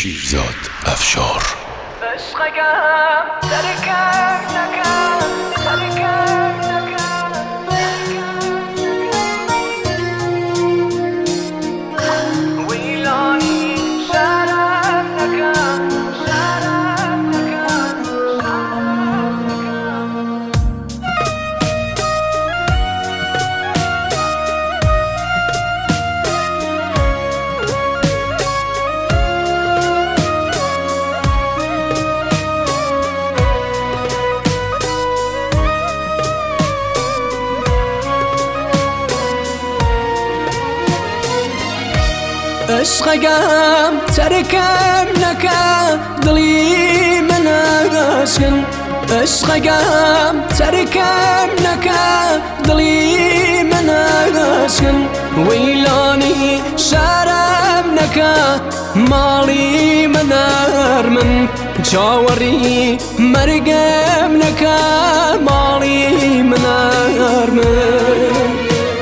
شیرزاد افشار. عشقم ترکم نکه دلی من عاشقم، عشقم ترکم نکه دلی من عاشقم، ویلانی شرم نکه مالی من ارمن، چاوری مرگم نکه مالی من ارمن.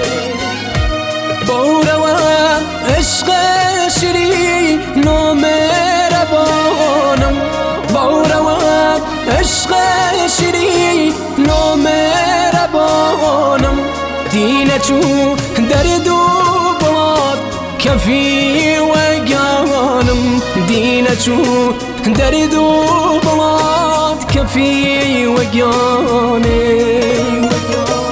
عشق شیری نو مهربانم، باورم عشق شیری نو مهربانم، دینه چو درد و بلاد کفی و گانم، دینه چو درد و بلاد کفی و گانم.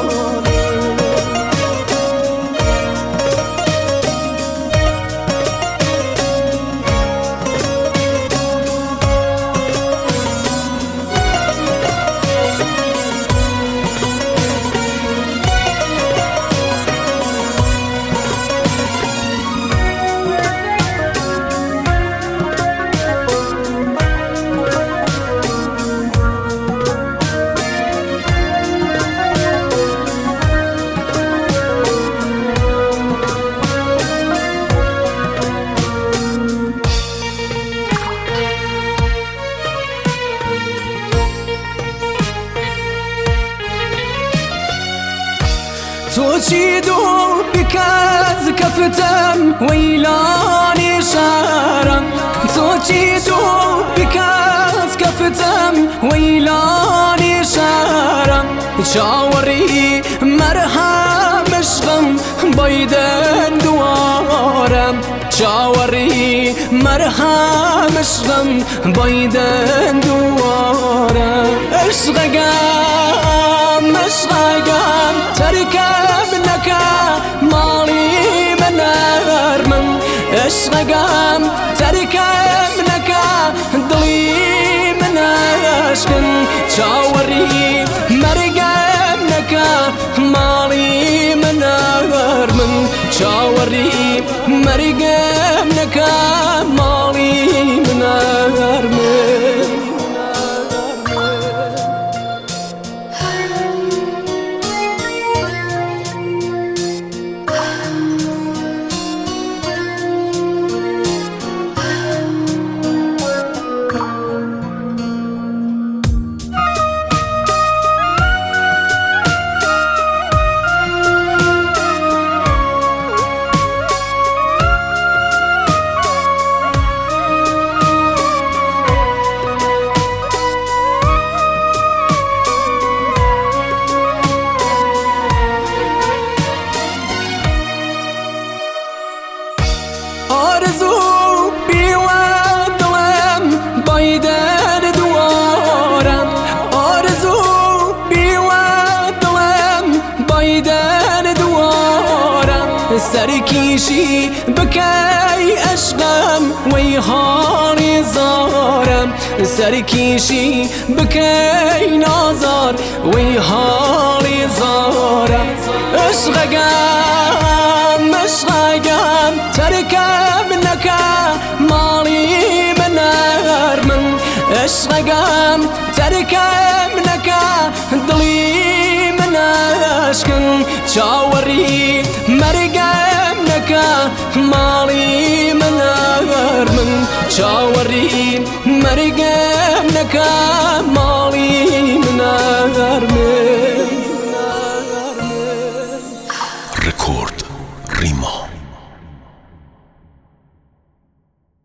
تو چی دو بکز کفتم ویلانی شرم، تو چی دو بکز کفتم ویلانی شرم، چاوری مرهم عشقم بایدن دوارم، چاوری مرهم عشقم بایدن دوارم. عشقم عشقم ترکم نکه مالی من ارمن، عشقم ترکم نکه دلی من عاشقم، چاوری مرگم نکه مالی من ارمن، چاوری مرگم نکه مالی من ارمن. آرزو بیوان دلم بایدن دوارم، آرزو بیوان دلم بایدن دوارم، سرکیشی بکی عشقم وی هانی زارم، سرکیشی بکی نازار وی هانی زارم. عشقم عشقم ترکم نکه مالی من ارمن، عشقم ترکم نکه دلی من عاشقم، چاوری مرگم نکه مالی من ارمن، چاوری مرگم نکه مالی من ارمن.